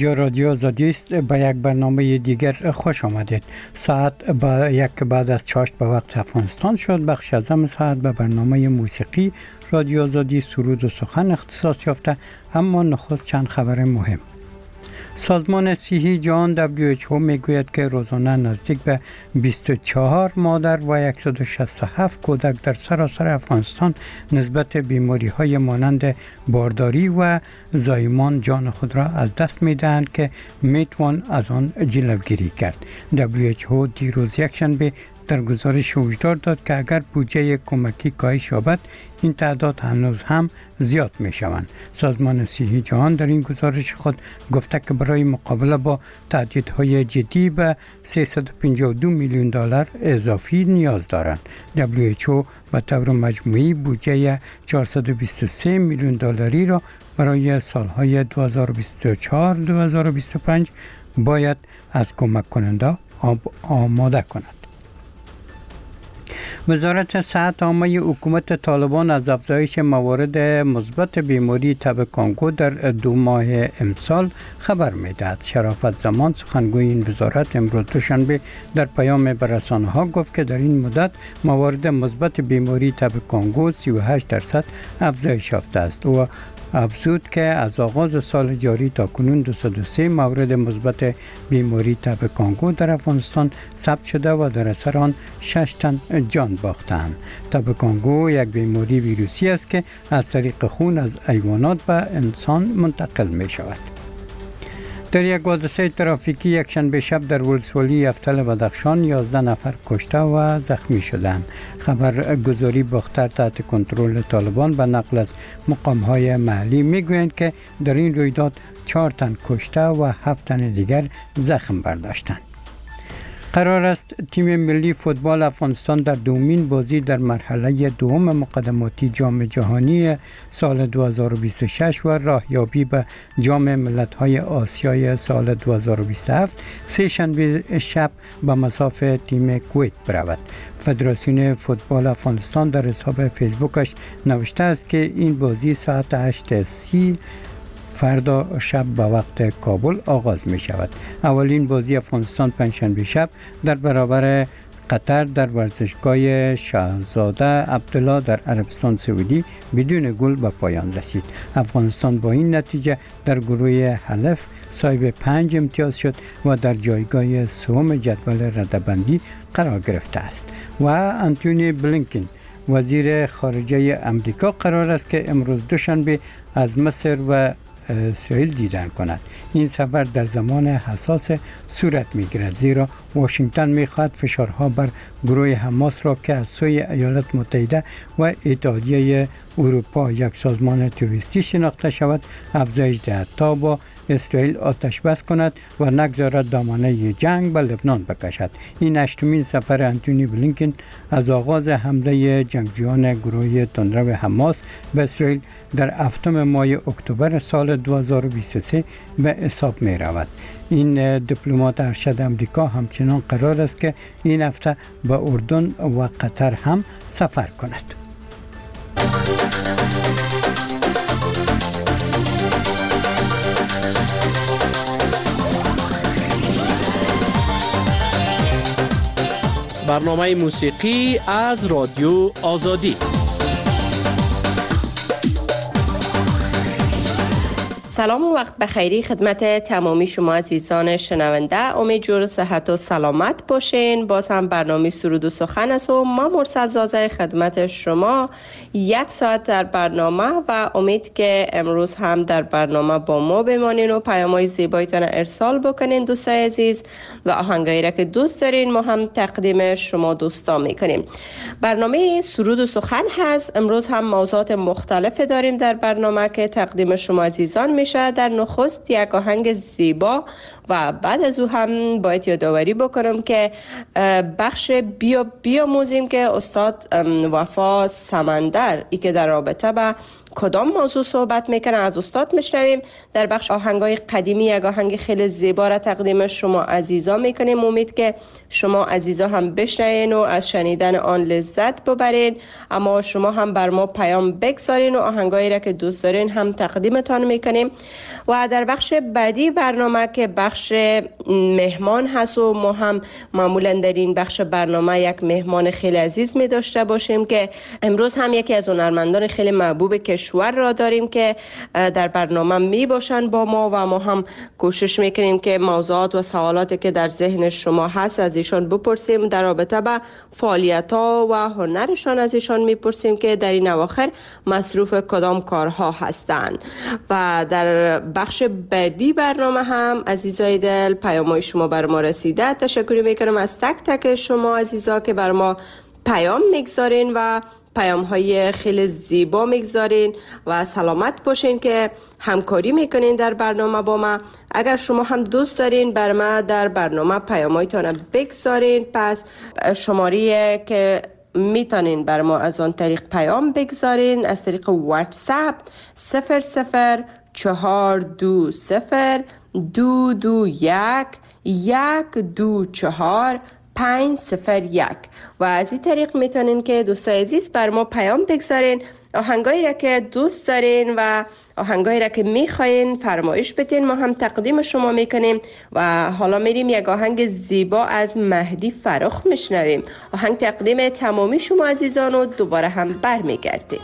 اینجا رادیو آزادی است. به یک برنامه دیگر خوش آمدید. ساعت با یک بعد از چاشت به وقت افغانستان شد. بخش از ساعت به برنامه موسیقی رادیو آزادی سرود و سخن اختصاص یافته. اما نخست چند خبر مهم. سازمان صحی جهان WHO میگوید که روزانه نزدیک به 24 مادر و 167 کودک در سراسر افغانستان نسبت بیماری های مانند بارداری و زایمان جان خود را از دست می دهند که میتوان از آن جلوگیری کرد. WHO دیروز یکشنبه در گزارش هشدار داد که اگر بودجه کمکی کاهش یابد این تعداد هنوز هم زیاد می شوند. سازمان صحی جهان در این گزارش خود گفته که برای مقابله با تهدیدهای جدی به 352 میلیون دلار اضافی نیاز دارند. WHO به طور مجموعی بودجه 423 میلیون دلاری را برای سالهای 2024-2025 باید از کمک کننده آماده کند. وزارت صحت عامه حکومت طالبان از افزایش موارد مثبت بیماری تب کانگو در 2 ماه امسال خبر می‌دهد. شرافت زمان سخنگوی این وزارت امروز دوشنبه در پیام به رسانه‌ها گفت که در این مدت موارد مثبت بیماری تب کانگو 38% افزایش یافته است. او افزود که از آغاز سال جاری تا کنون 203 مورد مثبت بیماری تب کانگو در افغانستان ثبت شده و در اثر آن 6 تن جان باختند. تب کانگو یک بیماری ویروسی است که از طریق خون از حیوانات به انسان منتقل می شود. در یک حادثه ترافیکی یکشنبه شب در ولسوالی افتل بدخشان 11 نفر کشته و زخمی شدند. خبرگزاری باختر تحت کنترل طالبان به نقل از مقام‌های محلی میگویند که در این رویداد 4 تن کشته و 7 تن دیگر زخم برداشتند. قرار است تیم ملی فوتبال افغانستان در دومین بازی در مرحله دوم مقدماتی جام جهانی سال 2026 و راهیابی به جام ملت‌های آسیای سال 2027 سه شنبه شب به مصاف تیم کویت برود. فدراسیون فوتبال افغانستان در حساب فیسبوکش نوشته است که این بازی ساعت 8:30 فردا شب به وقت کابل آغاز می شود. اولین بازی افغانستان پنجشنبه شب در برابر قطر در ورزشگاه شاهزاده عبدالله در عربستان سعودی بدون گل به پایان رسید. افغانستان با این نتیجه در گروه حلف صاحب 5 امتیاز شد و در جایگاه سوم جدول رده‌بندی قرار گرفته است. و انتونی بلینکن وزیر خارجه امریکا قرار است که امروز دوشنبه از مصر و اسرائیل دیدن کند. این سفر در زمان حساس صورت می‌گیرد زیرا واشنگتن می‌خواهد فشارها بر گروه حماس را که از سوی ایالات متحده و اتحادیه اروپا یک سازمان تروریستی شناخته شود افزایش دهد تا با اسرائیل آتش بس کند و نگذارد دامنه جنگ به لبنان بکشد. این 8مین سفر انتونی بلینکن از آغاز حمله جنگجویان گروه تندرو حماس به اسرائیل در 7 ماه اکتبر سال 2023 به حساب می رود. این دیپلمات ارشد امریکا همچنان قرار است که این هفته به اردن و قطر هم سفر کند. برنامه موسیقی از رادیو آزادی. سلام و وقت بخیری خدمت تمامی شما عزیزان شنونده. امید جور صحت و سلامت باشین. باز هم برنامه سرود و سخن است و ما مرسل زازه خدمت شما 1 ساعت در برنامه و امید که امروز هم در برنامه با ما بمانین و پیام‌های زیبایتان ارسال بکنین دوستای عزیز و آهنگایی را که دوست دارین ما هم تقدیم شما دوستان میکنیم. برنامه سرود و سخن هست. امروز هم موضوعات مختلف داریم در برنامه که تقدیم شما عزیزان میشه. در نخست یک آهنگ زیبا و بعد از او هم باید یادآوری بکنم که بخش بیاموزیم که استاد وفا سمندر ای که در رابطه با کدام موضوع صحبت میکنه از استاد میشنویم. در بخش آهنگای قدیمی یک آهنگ خیلی زیبا را تقدیم شما عزیزا میکنیم. امید که شما عزیزا هم بشنوین و از شنیدن آن لذت ببرین، اما شما هم بر ما پیام بگذارین و آهنگایی را که دوست دارین هم تقدیمتان میکنیم. و در بخش بعدی برنامه که بخش مهمان هست و ما هم معمولا در این بخش برنامه یک مهمان خیلی عزیز می داشته باشیم که امروز هم یکی از هنرمندان خیلی محبوب کشور را داریم که در برنامه می باشن با ما و ما هم کوشش میکنیم که موضوعات و سوالاتی که در ذهن شما هست از ایشان بپرسیم. در رابطه با فعالیت ها و هنرشان از ایشان میپرسیم که در این اواخر مصروف کدام کارها هستند. و در بخش بعدی برنامه هم عزیزای دل پیام‌های شما بر ما رسیده. تشکر میکنم از تک تک شما عزیزا که بر ما پیام میگذارین و پیام‌های خیلی زیبا میگذارین و سلامت باشین که همکاری میکنین در برنامه با ما. اگر شما هم دوست دارین بر ما در برنامه پیام‌هایتان بگذارین، پس شماره که میتونین بر ما از آن طریق پیام بگذارین از طریق واتساپ 00220221124 و از این طریق میتونین که دوستای عزیز بر ما پیام بگذارین آهنگایی را که دوست دارین و آهنگایی را که میخواین فرمایش بدین، ما هم تقدیم شما میکنیم. و حالا میریم یک آهنگ زیبا از مهدی فراخ میشنویم. آهنگ تقدیم تمامی شما عزیزان و دوباره هم برمیگردیم.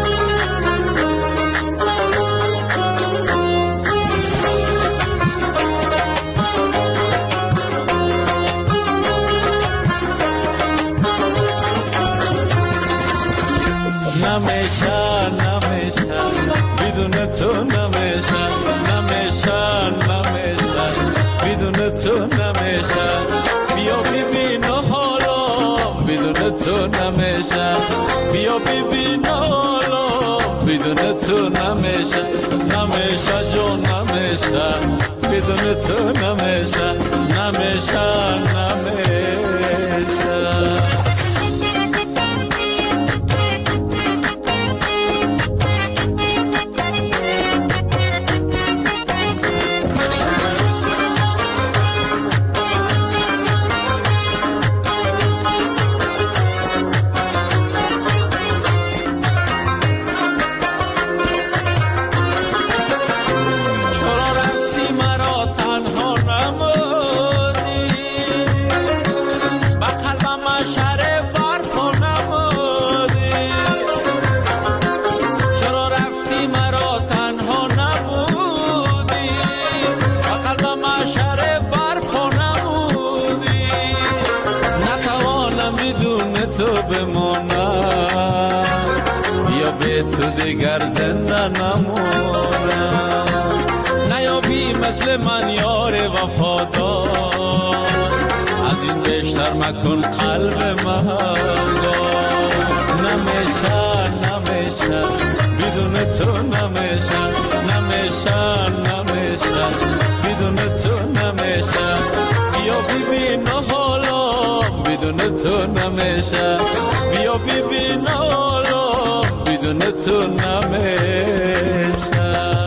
نمیشه بدون تو نمیشه بدون تو نمیشه بیا ببین حالا بدون تو نمیشه بیا ببین حالا بدون تو نمیشه جون نمیشه بدون تو نمیشه تو دیگر زنده نمونم نیابی مثل من یار وفادار از این بیشتر مکن قلب من نمیشه بدون تو نمیشه بدون تو نمیشه بیا ببین حالا بدون تو نمیشه بیا ببین حالا بدون تو نمیشه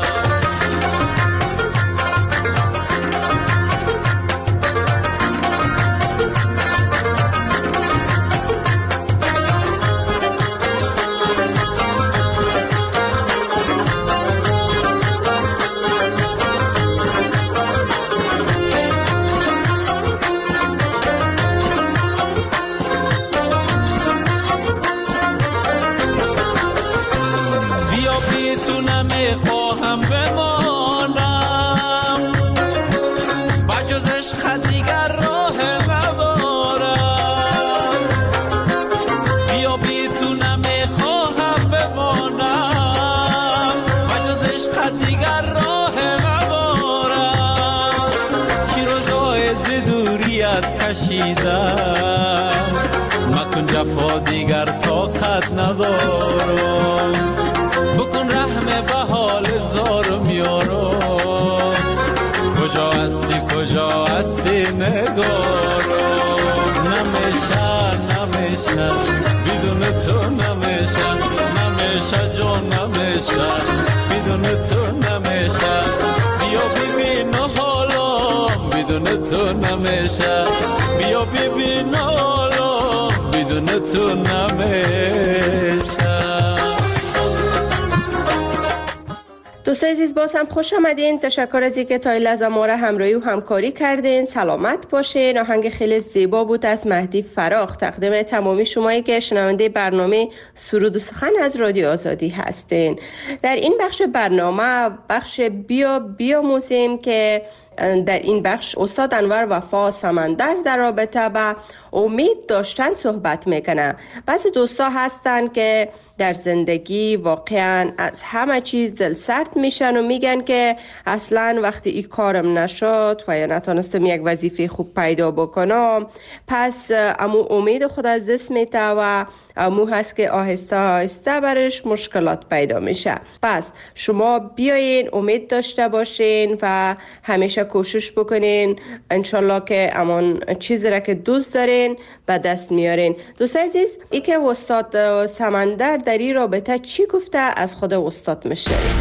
خواهم بمانم با جز عشق دیگر راه ندارم بیا بی تو نمیخواهم بمانم با جز عشق دیگر راه ندارم چی روزای زدوریت کشیدم مکن جفا دیگر طاقت ندارم بکن رحم به حال زارم یارم کجا از هستی کجا هستی نگارو نمیشه بدون تو نمیشه جان نمیشه بدون تو نمیشه بیا ببین حالا بدون تو نمیشه بیا ببین حالا بدون تو نمیشه. دوستای عزیز باز هم خوش آمدین. تشکر از اینکه تا این لحظه ما را همراهی و همکاری کردین. سلامت باشین. آهنگ خیلی زیبا بود از مهدی فراخ تقدیم تمامی شمایی که شنونده برنامه سرود و سخن از رادیو آزادی هستین. در این بخش برنامه بخش بیاموزیم که در این بخش استاد انور وفا سمندر در رابطه با امید داشتن صحبت میکنه. بعضی دوستا هستن که در زندگی واقعا از همه چیز دل سرد میشن و میگن که اصلا وقتی این کارم نشد و یا نتونستم یک وظیفه خوب پیدا بکنم پس امو امید خود از دست میته و امو هست که آهسته آهسته برش مشکلات پیدا میشه. پس شما بیاین امید داشته باشین و همیشه کوشش بکنین انشالله که امان چیزی را که دوست دارین به دست میارین. دوستای عزیز ای که استاد سمندر در این رابطه چی گفته از خود استاد میشنویم.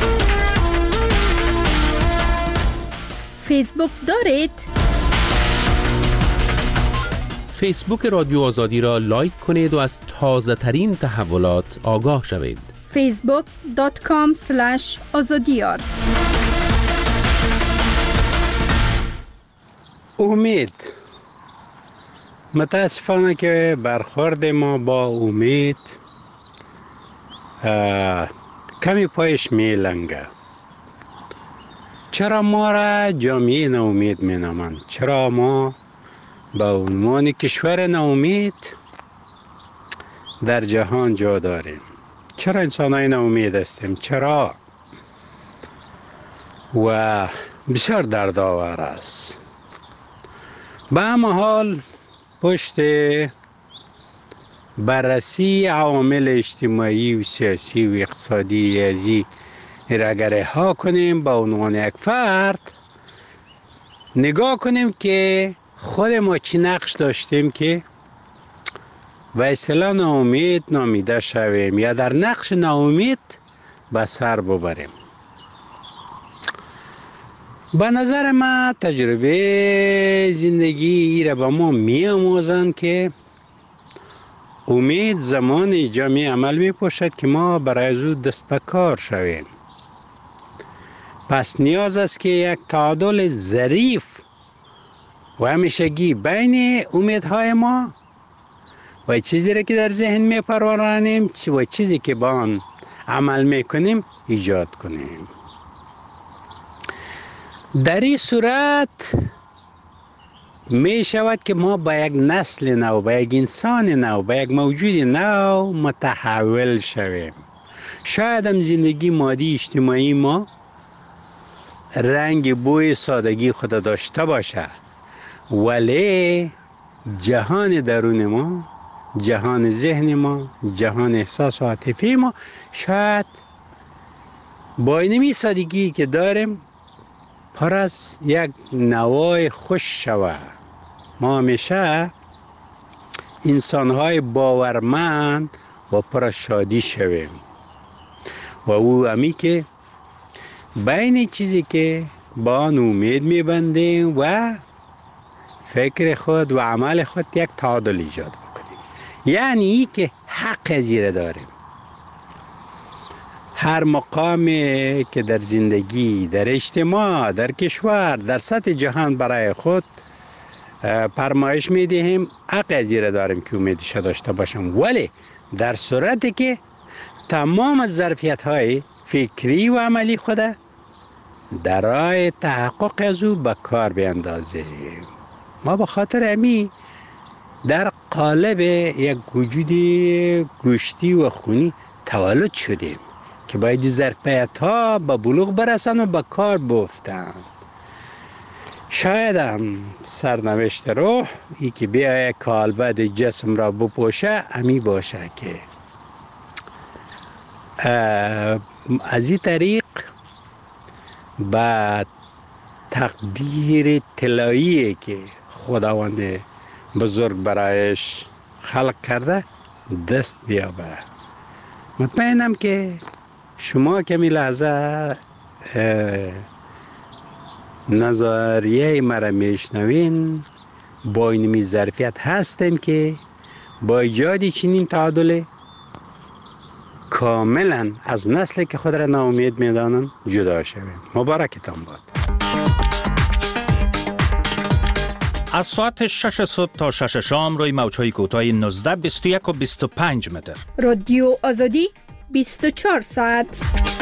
فیسبوک دارید؟ فیسبوک رادیو آزادی را لایک کنید و از تازه ترین تحولات آگاه شوید. facebook.com/azadiyar. امید متاسفانه که برخورد ما با امید کمی پایش میلنگه. چرا ما را جامعه ناامید می نامند؟ چرا ما با عنوان کشور ناامید در جهان جا داریم؟ چرا انسان های ناامید هستیم؟ چرا؟ و بسیار دردآور است. به همه حال پشت بررسی عوامل اجتماعی و سیاسی و اقتصادی ازی را اگر ها کنیم با عنوان یک فرد نگاه کنیم که خود ما چی نقش داشتیم که و اصلا ناامید نامیده شویم یا در نقش ناامید به سر ببریم. به نظر من تجربه زندگی را به ما می آموزند که امید زمان جامعه عمل می پوشد که ما برای از دست به کار شویم. پس نیاز است که یک تعادل ظریف و همیشگی بین امیدهای ما و چیزی را که در ذهن می پرورانیم و چیزی که با آن عمل می کنیم ایجاد کنیم. در این صورت می شود که ما با یک نسل نو، با یک انسان نو، با یک موجود نو متحول شویم. شاید هم زندگی مادی اجتماعی ما رنگ بوی سادگی خود داشته باشه، ولی جهان درون ما، جهان ذهن ما، جهان احساس و عاطفی ما شاید با اینمی سادگی که داریم پر از یک نوای خوش شود. ما همیشه انسان‌های باورمند و پر شادی شویم و او همی که بین چیزی که با آن امید میبندیم و فکر خود و عمل خود یک تعادل ایجاد بکنیم. یعنی ای که حق زیره داریم. هر مقامی که در زندگی، در اجتماع، در کشور، در سطح جهان برای خود فرمایش میدهیم حق زیره داریم که امیدش داشته باشم، ولی در صورتی که تمام ظرفیت های فکری و عملی خود در راه تحقق از او به کار بیندازیم. ما به خاطر امی در قالب یک وجود گوشتی و خونی تولد شدیم که باید ظرفیت ها به بلوغ برسن و به کار بیفتن. شاید هم سرنوشت روح ای که بیای کالبد جسم را بپوشه امی باشه که از این طریق به تقدیر طلایی که خداوند بزرگ برایش خلق کرده دست بیابه. مطمئنم که شما کمی لحظه نظریه مرا میشنوین با اینمی ظرفیت هستین که با ایجاد چنین تعادل کاملا از نسلی که خود را ناامید میدانند جدا شوین. مبارکتان باد. از ساعت 6 صبح تا 6 شام روی موج‌های کوتاه 19، 21 و 25 متر. رادیو آزادی 24 ساعت.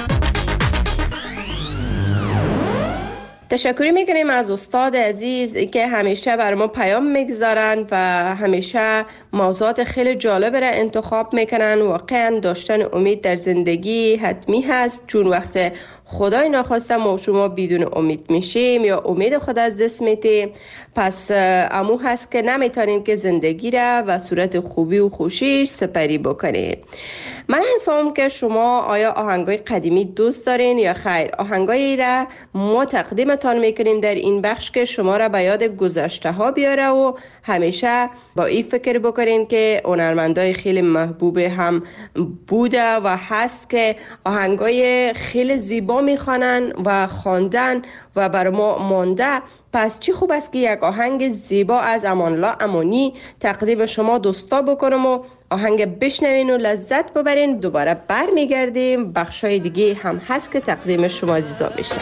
تشکر میکنیم از استاد عزیز که همیشه بر ما پیام میگذارن و همیشه موضوعات خیلی جالب را انتخاب میکنن. واقعا داشتن امید در زندگی حتمی هست، چون وقت خدای ناخواسته ما شما بدون امید میشیم یا امید خود از دست میدیم، پس امو هست که نمیتونیم که زندگی را و صورت خوبی و خوشیش سپری بکنیم. من فهمم که شما آیا آهنگای قدیمی دوست دارین یا خیر؟ آهنگایی را ما تقدیمتان میکنیم در این بخش که شما را به یاد گذشته ها بیاره و همیشه با این فکر بکنین که هنرمندای خیلی محبوب هم بوده و هست که آهنگای خیلی زیبا میخوانن و خواندن و بر ما مانده. پس چی خوب است که یک آهنگ زیبا از امان الله امانی تقدیم شما دوستا بکنم و آهنگ بشنوین و لذت ببرین. دوباره برمیگردیم، بخشای دیگه هم هست که تقدیم شما عزیزان میشه.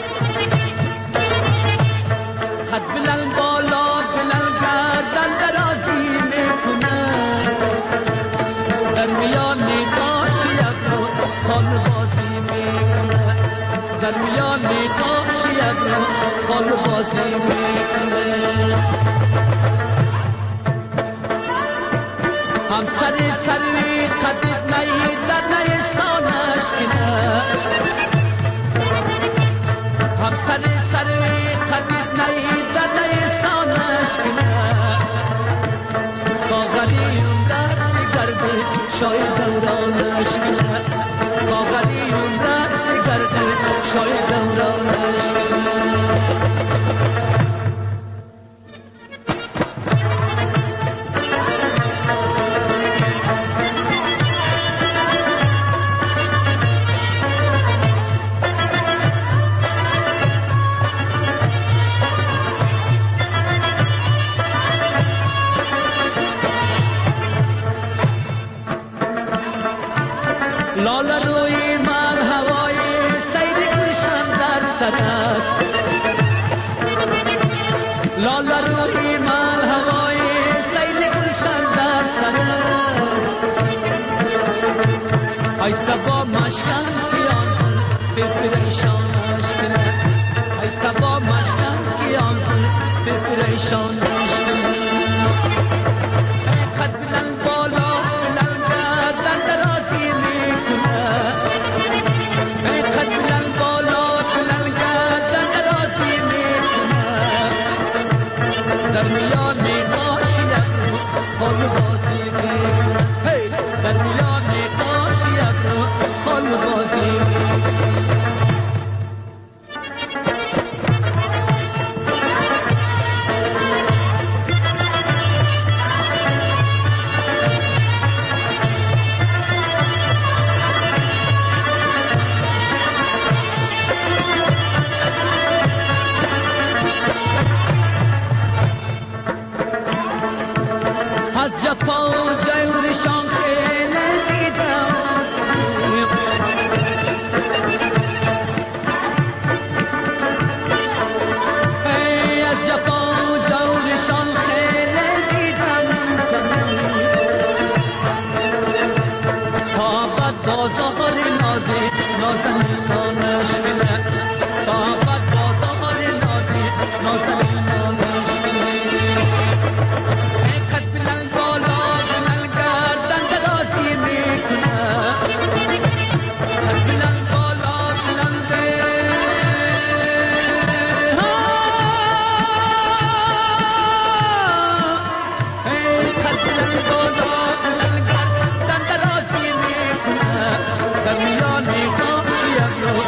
خط بلند بالا بلند گردن درازی میکنه، در میان نقاشی ابرو خال بازی میکنه، در میان نقاشی ابرو خال بازی میکنه. هم سری قدید نهید در نیستانش کنه، هم سری قدید نهید در نیستانش کنه. ساغری اون دست گرده شاید دورانش کنه، ساغری اون دست گرده شاید دورانش کنه. لاله روی من هوای سیر گلشن در سر است، لاله روی من هوای سیر گلشن در سر است. ای سبا مشکن کیان کن بپریشانش کنه، ای سبا مشکن کیان کن بپریشانش کنه. قد بلند بالا بلند گردن درازی میکنه، قد بلند بالا بلند گردن درازی میکنه. در میان نقاشی ابرو خال بازی میکنه، در میان نقاشی ابرو خال بازی میکنه. از جفا و جورشان خیلی دیدم، از جفا و جورشان خیلی دیدم. تا بعد بازار نازی نازنینانش کنه، تا بعد بازار نازی نازنینانش کنه. قد بلند بالا بلند گردن درازی میکنه، قد بلند بالا بلند قد بلند بالا بلند گردن درازی میکنه. در میان نقاشی ابرو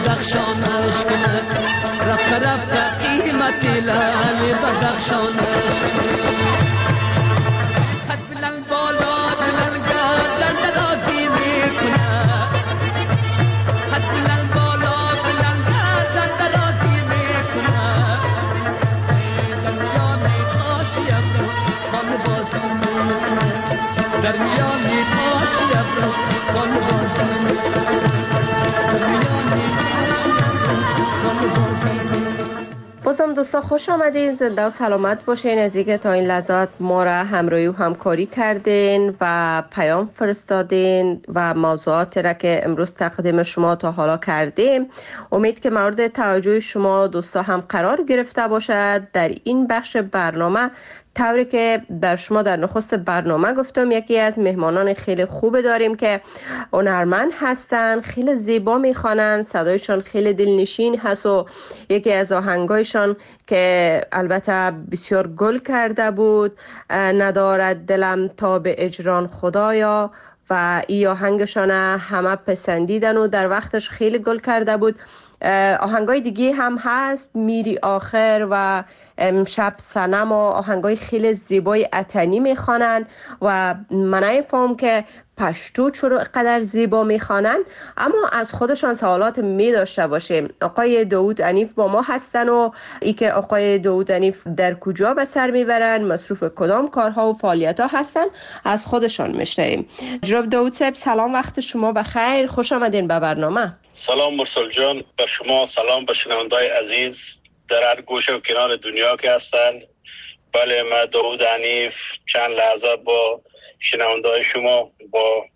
بدخشانش کند رفت رفت قیمت لعل بدخشانش خط بلند بالا بلند گردن درازی میکند خط بلند بالا بلند گردن درازی میکند در میان آشی ابرو خانه بازی میکند در میان آشی ابرو خانه بازی میکند بازم دوستا خوش آمدین، زنده و سلامت باشین. از اینکه تا این لحظات ما را همراهی و همکاری کردین و پیام فرستادین و موضوعاتی را که امروز تقدیم شما تا حالا کردیم امید که مورد توجه شما دوستا هم قرار گرفته باشد. در این بخش برنامه طوری که بر شما در نخست برنامه گفتم یکی از مهمانان خیلی خوب داریم که هنرمند هستن، خیلی زیبا میخوانن، صدایشان خیلی دلنشین هست و یکی از آهنگایشان که البته بسیار گل کرده بود ندارد دلم تا به اجران خدایا و این آهنگشان همه پسندیدن و در وقتش خیلی گل کرده بود. آهنگای دیگه هم هست، میری آخر و امشب صنم و آهنگای خیلی زیبای اتنی میخوانن و من نمی‌فهمم که پشتو چرا قدر زیبا میخوانن، اما از خودشان سوالات می داشته باشیم. آقای داوود انیف با ما هستن و ای که آقای داوود انیف در کجا به سر میبرن، مصروف کدام کارها و فعالیت ها هستن، از خودشان میشنویم. جناب داوود صاحب سلام، وقت شما بخیر، خوش آمدین به برنامه. سلام مرسل جان، به شما سلام، به شنوندای عزیز در هر گوشه و کنار دنیا که هستن. بله، من داوود انیف چند لحظه با شنوندای شما، با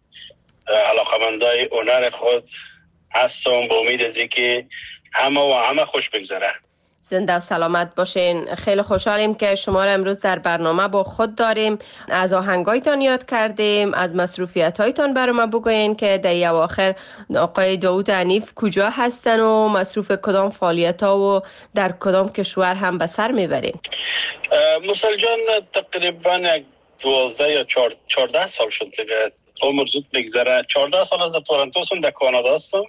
علاقمندای هنر خود هستم، با امید از اینکه همه خوش بگذره. زنده و سلامت باشین. خیلی خوشحالیم که شما را امروز در برنامه با خود داریم. از آهنگایتان یاد کردیم، از مصروفیت‌هایتان برای ما بگوین که در اواخر آقای داوود انیف کجا هستن و مصروف کدام فعالیت‌ها و در کدام کشور هم به سر میبرین. مرسل جان تقریبا 12 یا 14 سال شد دیگه، عمر زود میگذره. 14 سال از تورنتو هستم، در کانادا هستم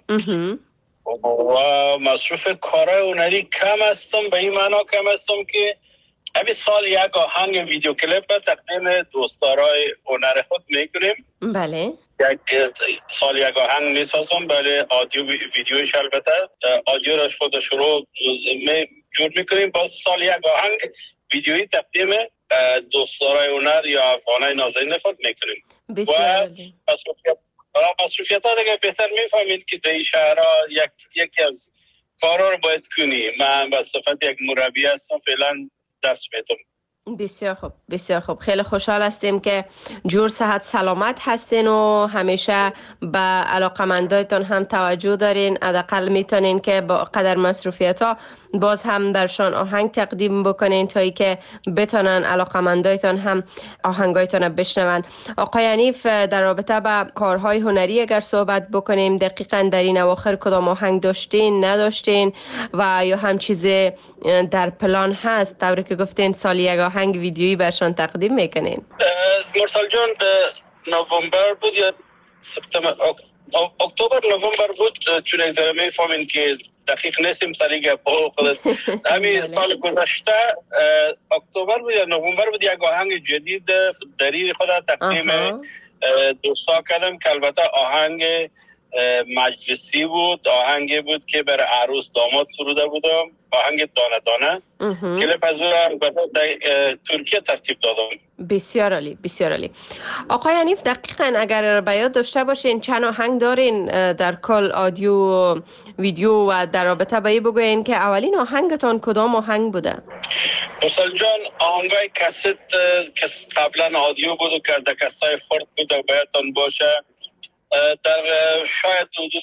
و مصروف کارهای هنری کم هستم. به این معنا کم هستم که همین سال یک آهنگ ویدیو کلیپ تقدیم دوستدارای هنر خود میکنیم. بله، سال یک آهنگ میسازم. بله، آدیو ویدیوش البته آدیو را خود شروع جور میکنیم. باز سال یک آهنگ ویدیویی تقدیم دوستدارای هنر یا افغانای نازنین خود میکنیم. و مصروفیت ها دیگه بهتر میفهمید که در این شهرها یکی از کارها رو باید کنی. من به صفت یک مربی هستم، فعلا درس میدم. بسیار خوب، بسیار خوب. خیلی خوشحال هستیم که جور صحت سلامت هستین و همیشه به علاقمندایتان هم توجه دارین. حداقل میتونین که با قدر مصروفیت ها باز هم درشان آهنگ تقدیم بکنین تا ای که بتونن علاقمندایتان هم آهنگایتان بشنون. آقای انیف، در رابطه با کارهای هنری اگر صحبت بکنیم، دقیقاً در این اواخر کدام آهنگ داشتین، نداشتین و یا هم چیز در پلان هست؟ طوری که گفتین سال یک آهنگ ویدیویی برشان تقدیم میکنین. مرسل جان نوامبر بود یا سپتامبر، اکتبر نوامبر بود، چون یک ذره میفهمین که دقیق نیستیم سری گپ خودت. همین سال گذشته اکتبر بود یا نوامبر بود، یک آهنگ جدید دری خود تقدیم دوستا کردم که البته آهنگ مجلسی بود، آهنگی بود که برای عروس داماد سروده بودم، آهنگ دانه دانه. کلیپ از اون در ترکیه ترتیب دادم. بسیار عالی، بسیار عالی. آقای انیف، دقیقاً اگر به یاد داشته باشین چند آهنگ دارین در کل آدیو و ویدیو و در رابطه به بگوین که اولین آهنگتان کدام آهنگ بوده؟ مرسل جان، آهنگای کست که قبلا آدیو بود و که در کسای خورد بود و بایدتان باشه، در شاید حدود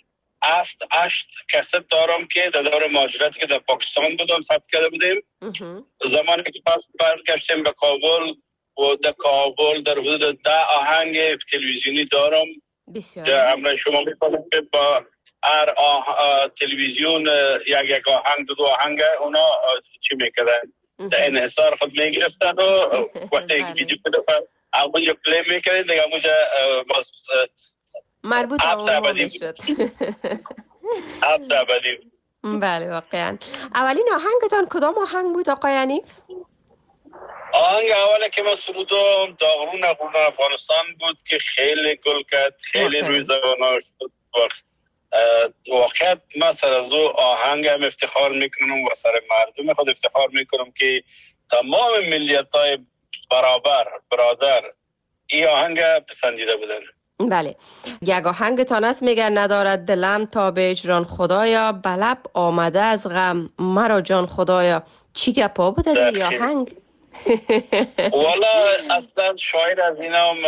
7-8 کست دارم که در دور مهاجرتی که در پاکستان بودم ثبت کرده بودیم. زمانی که پس برگشتیم به کابل و در کابل در حدود 10 آهنگ تلویزیونی دارم. بسیار همراه شما می‌فهمم که با هر تلویزیون یک آهنگ دو آهنگ اونا چی میکردن، در انحصار خود میگرفتن و وقتی یک ویدیو کنه اول پلی میکردن دیگه اونجا باز مربوط به اون میشد. حبس ابدی. بله واقعا. اولین آهنگتان کدام آهنگ بود آقای حنیف؟ آهنگ اوله که من سرودم داغرون افغانستان بود که خیلی گل کرد، خیلی روی زبان شد. واقعا من سر از او آهنگ هم افتخار میکنم و سر مردم خود افتخار میکنم که تمام ملیت‌های برادر این آهنگ پسندیده بودن. بله، یک آهنگتان است میگه ندارد دلم تا به اجران خدایا، بلب آمده از غم مرا جان خدایا. چی گپا بوده در این آهنگ؟ والا اصلا شاعر از اینا هم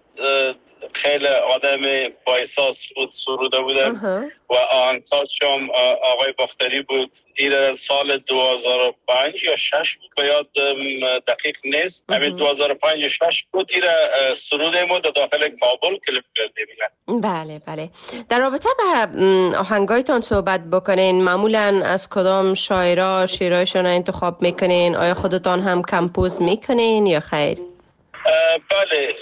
خیلی آدم با احساس بود، سروده بودن و آهنگساز هم آقای باختری بود. این سال 2005 یا 6 بود، به یاد دقیق نیست. همین 2005 یا 6 بود این سروده ما در داخل کابل کلیپ کردیم. بله بله. در رابطه به آهنگایتان صحبت بکنین، معمولا از کدام شاعرها شعرهایشان انتخاب میکنین؟ آیا خودتان هم کمپوز میکنین یا خیر؟ بله،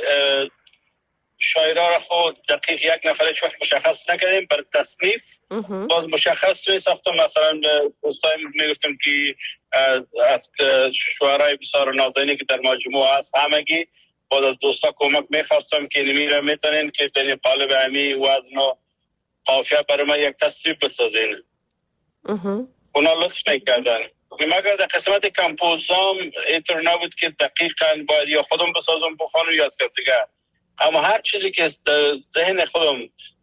شاعرها را خود دقیق یک نفر هیچ وقت مشخص نکردیم. بر تصنیف باز مشخص می ساختم. مثلا دوستای میگفتم که از شعرهای بسیار نازنینی که در مجموعه هست همگی باز از دوستا کمک میخواستم که نمیره میتونین که در قالب همی وزن و قافیه برای من یک تصنیف بسازین. اونا لطف نکردن. مگر در قسمت کمپوزام اینطور نبود که دقیقاً باید یا خودم بسازم بخوانم یا از کسی دیگر، اما هر چیزی که ذهن خودم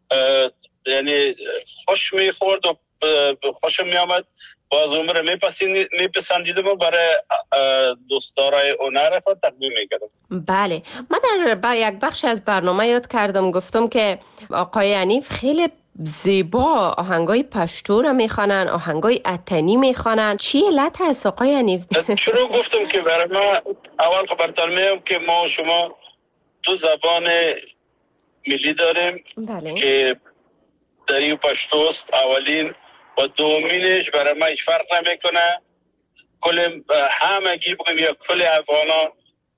یعنی خوش میخورد و خوشم میامد باز عمر میپسندیدم و برای دوستدارای هنر خود تقدیم میکردم. بله، من در یک بخش از برنامه یاد کردم، گفتم که آقای حنیف خیلی زیبا آهنگای پشتو را میخوانن، آهنگای اتنی میخوانن. چی علت هست آقای حنیف؟ شروع گفتم که برای ما اول خبرتان میام که ما شما دو زبان ملی داریم. بله. که دری و پشتوست اولین و دومینش برای ما هیچ فرق نمیکنه. کل همگی بگیم یا کل افغانان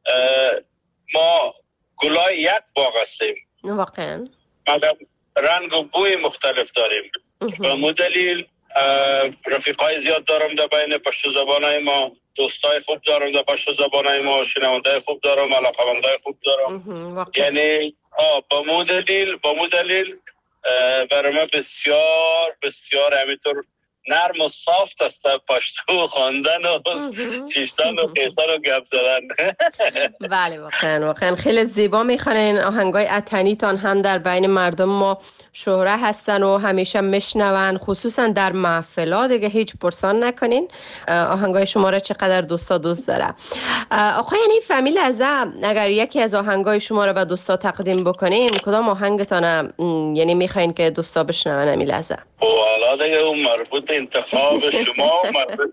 ما گلای یک باغ هستیم واقعا، مگر رنگ و بوی مختلف داریم. و مدلیل رفیقای زیاد دارم در بین پشتو زبانای ما، دوستای خوب دارم در پشتو زبانای ما، شنونده خوب دارم، علاقه‌مندای خوب دارم. یعنی با مدلیل برای من بسیار بسیار همینطور نرم و صافت است پشتو خواندن و شیشتن و قیصر و گپ زدن. بله واقعا خیلی زیبا میخوانین. آهنگای اتنیتان هم در بین مردم ما شهره هستن و همیشه میشنون، خصوصا در محفلات دیگه هیچ پرسان نکنین. آهنگای شما را چقدر دوست داره. آقای حنیف، فامیل ازم اگر یکی از آهنگای شما را به دوستا تقدیم بکنیم کدام آهنگتان یعنی میخواین که دوستا بشنون امیل ازم؟ حالا دیگه اون مربوط به انتخاب شما مربوط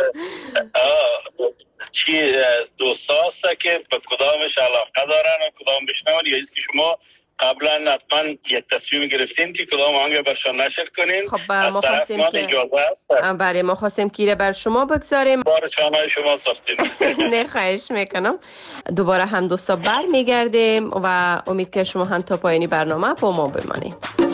چی دوستا هست که به کدامش علاقه دارن و کدام بشنون، یا ایست که شما قبلا حتما یک تصمیم گرفتین که کدام آهنگ برشان نشر کنین؟ خب ما خواستیم که بله ما خواستیم که بر شما بگذاریم. بار چانهای شما ساختیم. نه خواهش میکنم. دوباره هم دوستا بر میگردیم و امید که شما هم تا پایانی برنامه با ما بمانید.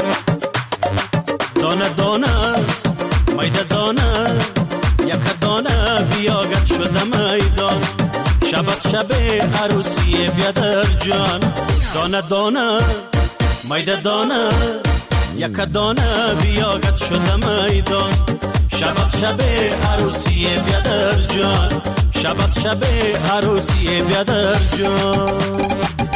دانه دانه میده دانه یک دانه بیاگت شده میدان، شب عروسی بیادر جان. دانه دانه میده دانه یک دانه بیاگت شده میدان، شب عروسی بیادر جان، شب عروسی بیادر جان.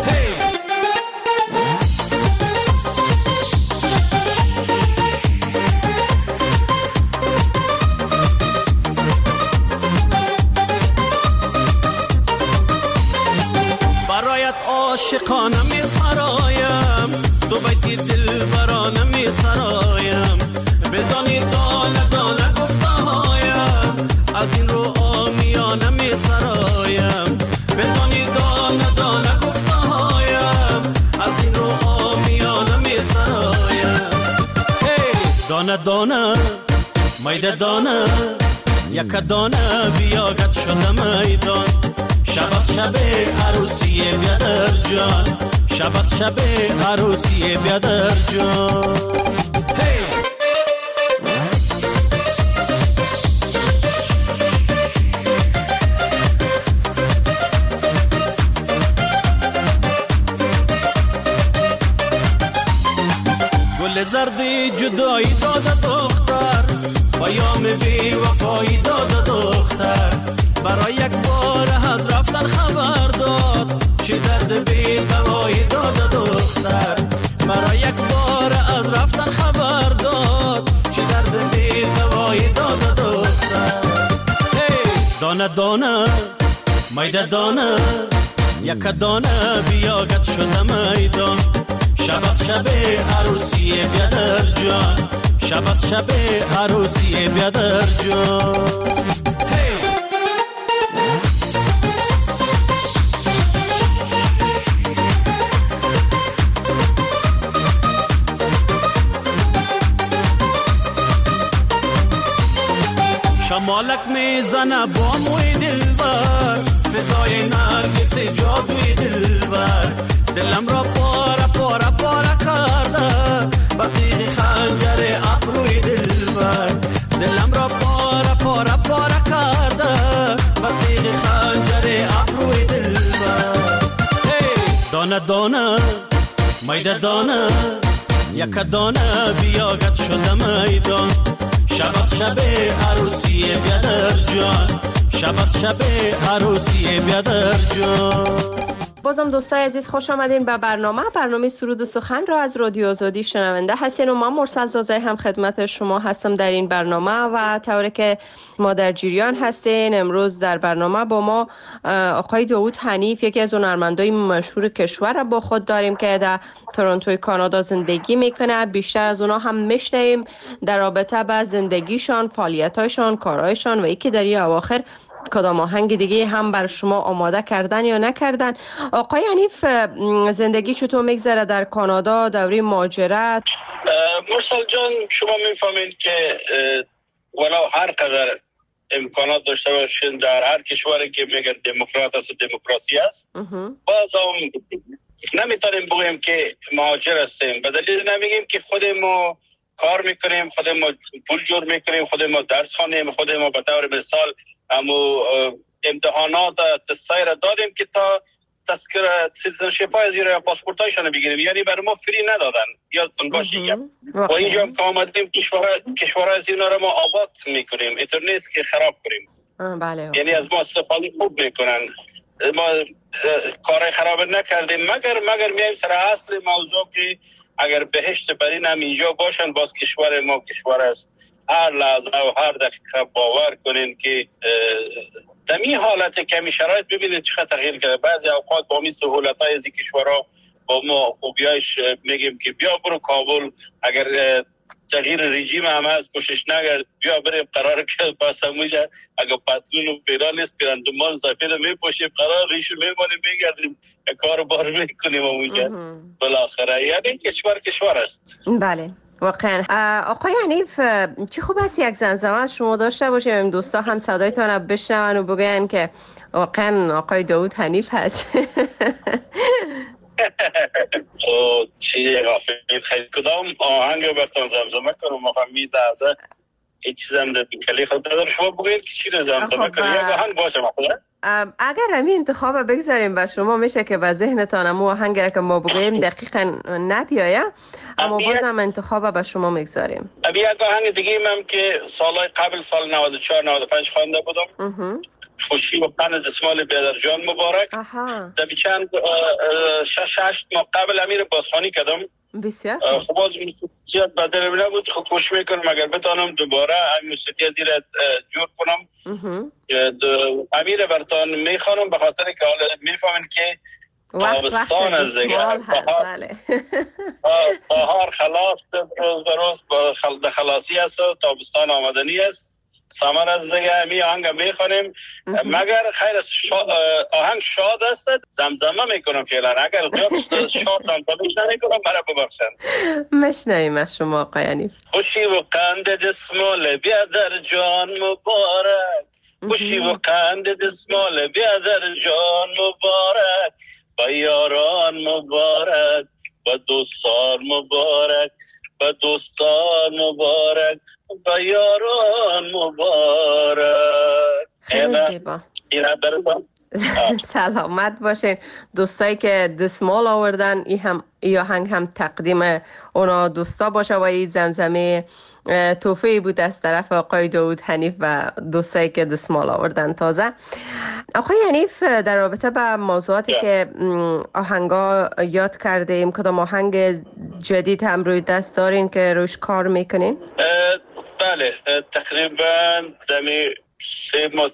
عاشقانه می سرایم، دو بیتی دل برانه می سرایم، بدانی دانه دانه گفته هایم، از این رو آمیانه می سرایم، بدانی دانه دانه گفته هایم، از این رو آمیانه می سرایم. دانه دانه میده دانه یک دانه بیاگت شده میدان، شب عروسی بیادر جان، شب عروسی بیادر جان. گل زردی جدایی داده دختر، پیام بی وفایی داده دختر، برای یک بار از رفتن خبر داد، چه درد بی دوایی داده دختر، برای یک بار از رفتن خبر داد، چه درد بی دوایی داده دختر. دانه دانه میده دانه، یک دانه بیاگت شده میدان، شب از شب عروسی بیادر جان، شب از شب عروسی بیادر جان. شمالک میزنه با موی دلبر، فضای نرگس جادوی دلبر، دلم را پاره پاره پاره کرده، با تیغ خنجر ابروی دلبر، دلم را پاره پاره پاره کرده، با تیغ خنجر ابروی دلبر. دانه دانه میده دانه، یک دانه بیاگت شده میدان، شب از شب عروسی بیادر جان، شب از شب عروسی بیادر جان. بازم دوستای عزیز خوش آمدین به برنامه سرود و سخن را از رادیو آزادی شنونده هستین و من مرسل زازه هم خدمت شما هستم در این برنامه و طوری که ما در جریان هستین. امروز در برنامه با ما آقای داوود حنیف، یکی از هنرمندای مشهور کشور را با خود داریم که در تورنتوی کانادا زندگی میکنه. بیشتر از اونا هم میشنویم در رابطه با زندگیشان، فعالیتاشان، کارهایشان و یکی در این اواخر کدام آهنگ دیگه هم بر شما آماده کردن یا نکردن. آقای حنیف، زندگی چطور میگذره در کانادا دوره مهاجرت؟ مرسل جان، شما میفهمید که ولو هر قدر امکانات داشته باشین در هر کشوری که میگن دموکرات است و دموکراسی است، باز هم نمیتونیم بگوییم که مهاجر هستیم. به دلیل نمیگیم که خودمون کار میکنیم، خودمون پول جور میکنیم، خودمون درس خوانیم، خودمون به طور مثال اما امتحانات تستای را دادیم که تا تذکره سیتیزنشیپ های زیر پاسپورت هایشان بگیریم، یعنی برای ما فری ندادن. یادتون باشه و اینجا هم که آمدیم کشورهای از اینا را ما آباد میکنیم، اینطور نیست که خراب کنیم. بله. یعنی از ما استفاده خوب میکنن، ما کار خراب نکردیم مگر میایم سر اصل موضوع که اگر بهشت برین هم اینجا باشن، باز کشور ما کشور است. هر لحظه و هر دقیقه باور کنین که دمی حالت کمی شرایط ببینید چقدر تغییر کرده. بعضی اوقات با می سهولت‌های از این کشورها با ما خوبیایش میگیم که بیا برو کابل، اگر تغییر رژیم هم هست کوشش نگرد، بیا بریم قراره که بس همونجا اگر پتلون و پیران نیست پیراندمان سفید میپوشیم، قرار ریشو میمانیم میگردیم کار بار میکنیم همونجا بالاخره. یعنی کشور است. بله واقعا. آقای حنیف، چی خوب است یک زمزمه شما داشته باشیم، دوستا هم صدایتان رو بشنون و بگن که واقعا آقای داوود حنیف هست. خب چی غافلین خیلی کدام آهنگ براتون زمزمه کنم؟ مفهمید از هیچ چیزم در کلی خود نداره، شما بگوید که چی رو زمزمه کنیم؟ یک آهنگ باشه مثلا. اگر همین انتخاب بگذاریم بر شما میشه که به ذهنتان امو آهنگ را که ما بگوییم دقیقا نپیایه، اما بازم انتخاب به شما میگذاریم. ابی یک آهنگ دیگه هم که سالهای قبل سال 94-95 خوانده بودم، خوشی و قند دسمال بیادر جان مبارک. در چند 6-8 ماه قبل امیر بازخوانی کردم. بسیار خوب از موسیقی بدل نبود، خود خوش میکنم اگر بتانم دوباره این موسیقی زیر جور کنم. امیر برتان میخوانم به خاطر که حالا میفهمین که تابستان از دیگه بهار خلاص روز به روز به خلاصی است و تابستان آمدنی است. سمر از دیگه همی آهنگ میخوانیم، مگر خیر آهنگ شاد است زمزمه میکنم فعلا، اگر زیاد شاد زمزمه نمیکنم برای ببخشن. مشنویم از شما آقای حنیف. خوشی و قند دسمال بیادر جان مبارک، خوشی و قند دسمال بیادر جان مبارک، با یاران مبارک، با دوستان مبارک، با دوستان مبارک، با یاران مبارک. خیلی زیبا. سلامت باشین. دوستایی که دسمال آوردن ای آهنگ هم تقدیم اونا دوستا باشه و این زمزمه توفیقی بود از طرف آقای داوود حنیف و دوستایی که دسمال آوردن تازه. آقای حنیف، در رابطه با موضوعاتی که آهنگا یاد کردیم، کدام آهنگ جدید هم روی دست دارین که روش کار میکنین؟ بله، تقریبا دمی 3 ماه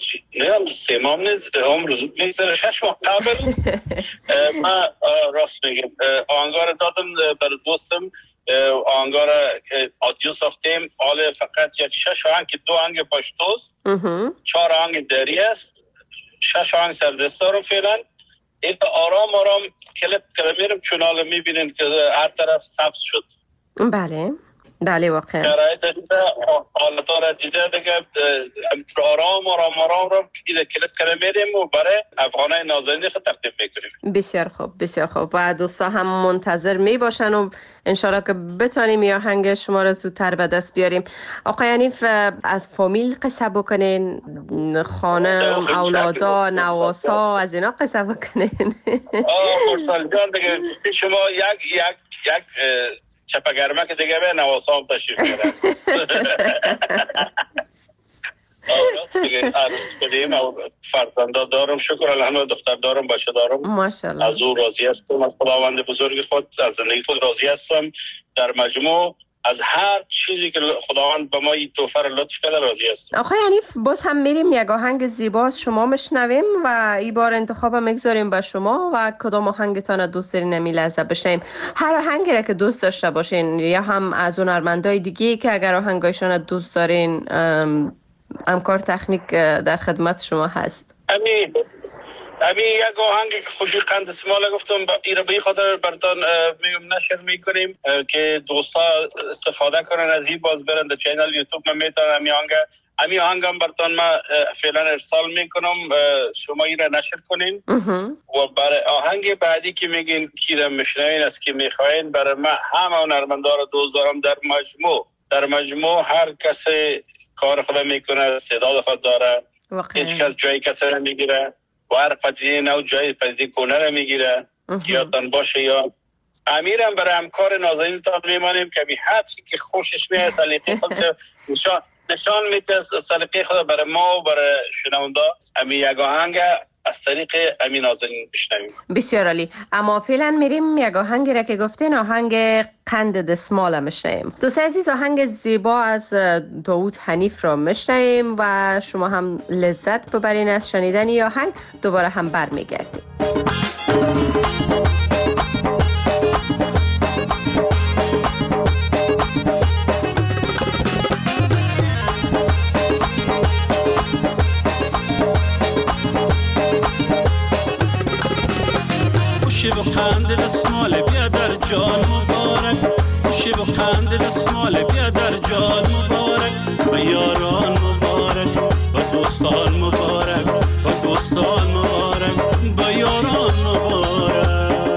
میگذره 6 ماه قبل من راست میگم آهنگا رو دادم برای دوستم. آهنگا رو آدیو ساختیم. حالا فقط یک 6 آهنگ که 2 آهنگ پشتوست، 4 آهنگ دری است، 6 آهنگ سردستارم فعلا. این آرام آرام کلیپ که میرم چونال میبینین که هر طرف سبز شد. بله واقعا شرایط دیده، حالتا را دیده دیگه آرام این کلیپ کنه میریم و برای افغانای نازنین خود تقدیم میکنیم. بسیار خوب و دوستا هم منتظر میباشن و انشالله که بتانیم یا آهنگ شما را زودتر به دست بیاریم. آقای حنیف، از فامیل قصه بکنین، خانم، اولادا، نواسا، از اینا قصه بکنین. مرسال جان دیگه شما یک چپگرمه که دیگه به نواسام تشریف دارن. راست دیگه عرض بدیم فرزنده دارم، شکر الحمد، دختر دارم، بچه دارم، ماشاءالله. از او راضی هستم، از خداوند بزرگ خود، از زندگی خود راضی هستم. در مجموع از هر چیزی که خداوند به ما این تحفه را لطف کرده راضی هستم. آقای حنیف، باز هم میریم یک آهنگ زیبا از شما مشنویم و این بار انتخاب میگذاریم به شما و کدام آهنگتان دوست دارین نمی لحظه بشیم. هر آهنگی را که دوست داشته باشین یا هم از هنرمندای دیگه که اگر آهنگایشان دوست دارین، همکار تکنیک در خدمت شما هست. امین یک آهنگ که خوشی قند اسماله گفتم ایره به خاطر براتون نشر میکنیم که دوستا استفاده کنن از این، باز برن در چینل یوتیوب من میتونن امی آهنگ هم براتون ما فعلا ارسال میکنم، شما ایره نشر کنین و برای آهنگ بعدی که میگین کی را میشنوین از کی میخواین، برای ما همه هنرمندا رو دوست دارم. در مجموع هر کسی کار خود میکنه، صدا خود داره، هیچ کس جای کسی را میگیره و هر پدیده نو جای پدیده کنه را میگیره. یادتان باشه یا امیرم برای همکار نازنین تان میمانیم که هر چی که خوشش میاد سلیقه خودش نشان میده، سلیقه خود برای ما و برای شنونده. امی یک آهنگ از طریق امی نازنین بشنویم. بسیار عالی. اما فعلا میریم یک آهنگی را که گفتین، آهنگ قند دسمال میشنویم. دوست عزیز، آهنگ زیبا از داوود حنیف را میشنویم و شما هم لذت ببرین از شنیدن این آهنگ. دوباره هم برمیگردیم. خوشی و خنده دستمال بیا در جان مبارک، خوشی و خنده دستمال بیا در جان مبارک، و یاران مبارک، و دوستان مبارک، و دوستان مبارک، و یاران مبارک.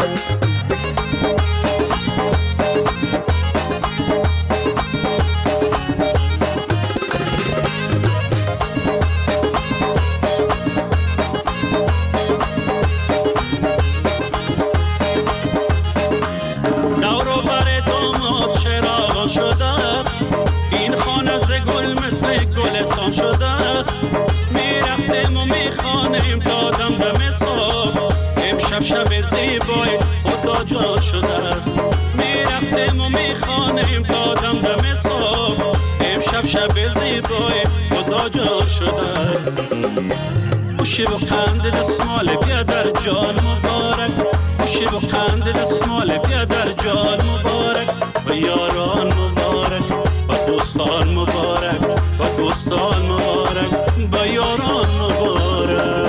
گلستان شده است، میرقصیم و میخوانیم تا دم دم صبح، امشب شب زیبای خدا جان شده است، میرقصیم و میخوانیم تا دم دم صبح، امشب شب زیبای خدا جان شده است. خوشی و خنده دستمال بیا در جان مبارک، خوشی و خنده دستمال بیا در جان مبارک، و یاران مبارک، و دوستان مبارک، و دوستان مبارک، و یاران مبارک.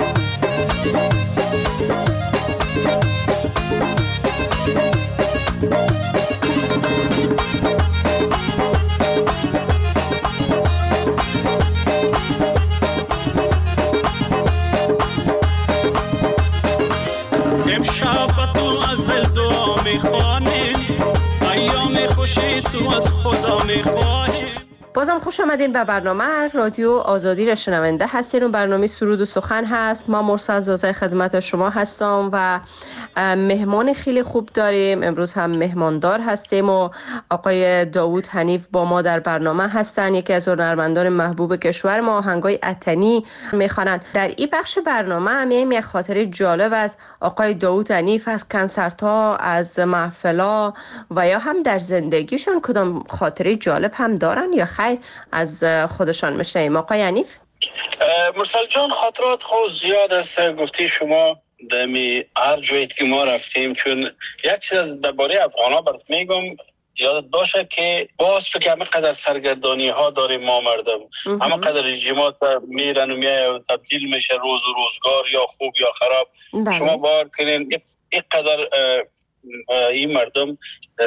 امشب تو از دل دعا میخوانیم، ایام خوشی تو از خدا میخواهیم. بازم خوش آمدین به برنامه رادیو آزادی را شنونده هستین و برنامه سرود و سخن هست. ما مرسل زازه خدمت شما هستم و مهمان خیلی خوب داریم. امروز هم مهماندار هستیم و آقای داوود حنیف با ما در برنامه هستن. یکی از هنرمندان محبوب کشور ما، آهنگای اتنی میخوانند. در این بخش برنامه هم یک خاطره جالب از آقای داوود حنیف از کنسرت‌ها، از محفل‌ها و یا هم در زندگیشون کدام خاطره جالب هم دارن یا خیر از خودشان میشنیم. آقای حنیف. مرسل جان، خاطرات خود زیاد است. گفتی شما دمی هر جایی که ما رفتیم، چون یک چیز از درباره افغانا برات میگم. یاد باشه که باز فکر همه قدر سرگردانی ها داریم ما مردم، همه قدر رژیمات میرن و میای تبدیل میشه روز و روزگار، یا خوب یا خراب. شما باور کنین این قدر این مردم